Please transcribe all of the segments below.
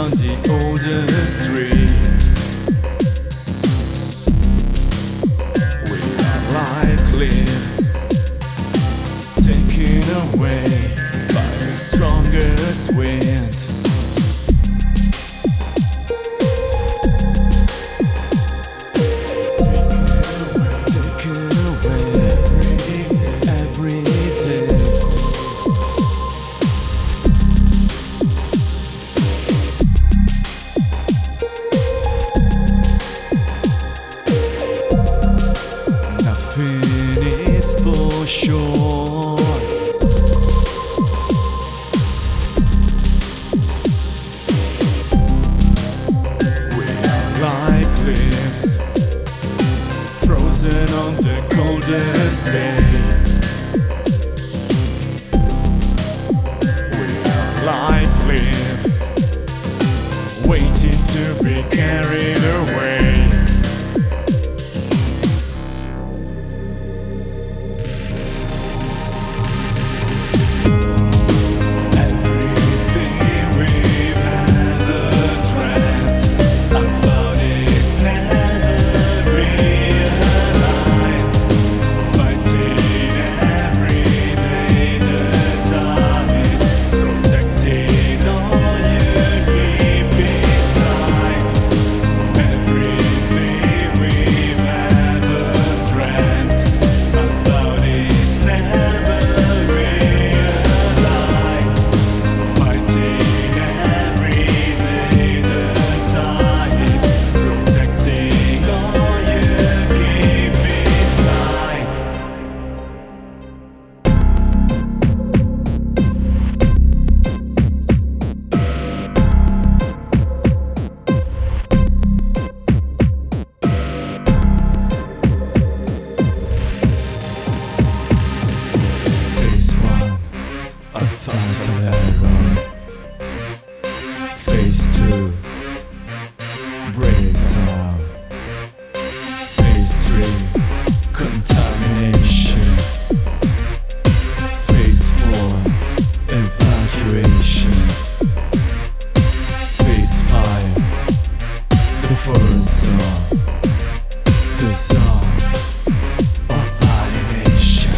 down the older street. We are like leaves taken away by the strongest wind. For sure, we are like leaves frozen on the coldest day. We are like leaves waiting to be carried away. Phase 2, breakdown. Phase 3, contamination. Phase 4, evacuation. Phase 5, the first zone, the zone of alienation.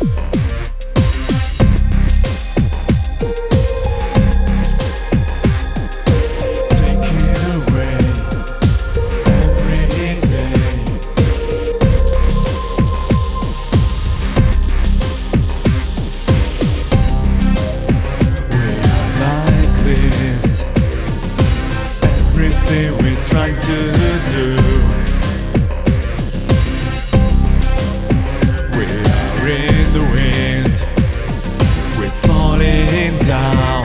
Everything we're trying to do, we are in the wind, we're falling down.